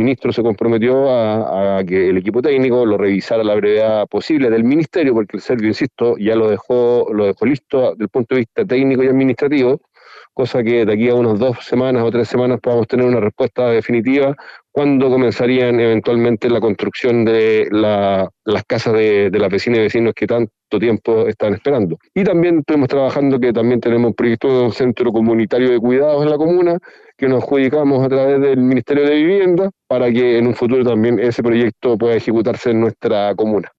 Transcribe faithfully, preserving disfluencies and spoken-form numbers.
ministro se comprometió a, a que el equipo técnico lo revisara a la brevedad posible del ministerio, porque el Servio, insisto, ya lo dejó, lo dejó listo desde el punto de vista técnico y administrativo, cosa que de aquí a unas dos semanas o tres semanas podamos tener una respuesta definitiva cuando comenzarían eventualmente la construcción de la, las casas de, de las vecinas y vecinos que tanto tiempo están esperando. Y también estuvimos trabajando que también tenemos un proyecto de un centro comunitario de cuidados en la comuna que nos adjudicamos a través del Ministerio de Vivienda para que en un futuro también ese proyecto pueda ejecutarse en nuestra comuna.